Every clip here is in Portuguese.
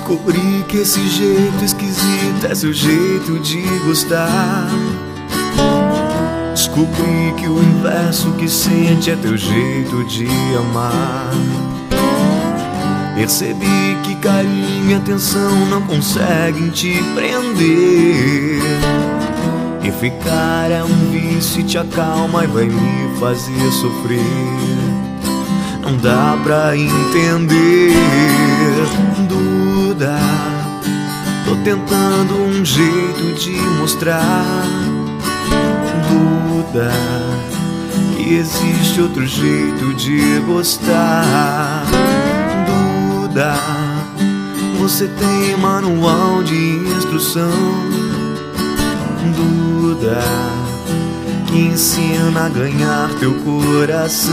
Descobri que esse jeito esquisito é seu jeito de gostar. Descobri que o inverso que sente é teu jeito de amar. Percebi que carinho e atenção não conseguem te prender. E ficar é um vício e te acalma e vai me fazer sofrer. Não dá pra entender, Duda. Tô tentando um jeito de mostrar, Duda, que existe outro jeito de gostar. Duda, você tem manual de instrução, Duda, que ensina a ganhar teu coração.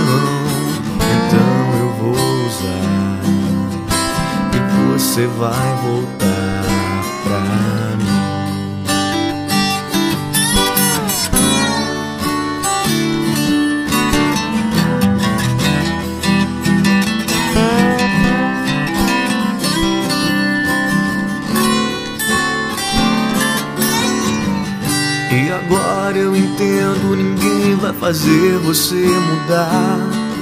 Então eu vou usar e você vai voltar pra mim. E agora eu entendo, ninguém vai fazer você mudar.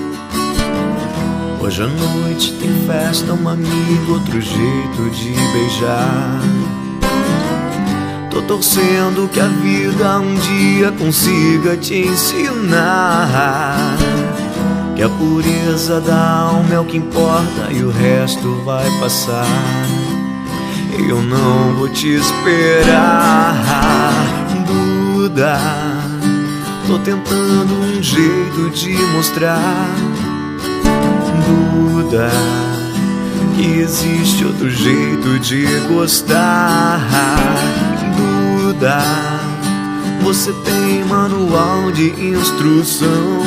Hoje à noite tem festa, um amigo, outro jeito de beijar. Tô torcendo que a vida um dia consiga te ensinar que a pureza da alma é o que importa e o resto vai passar. Eu não vou te esperar, Duda. Tô tentando um jeito de mostrar, Duda, que existe outro jeito de gostar. Duda, você tem manual de instrução,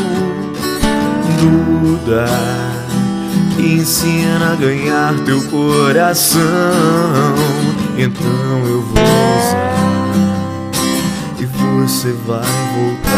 Duda, que ensina a ganhar teu coração. Então eu vou usar e você vai voltar.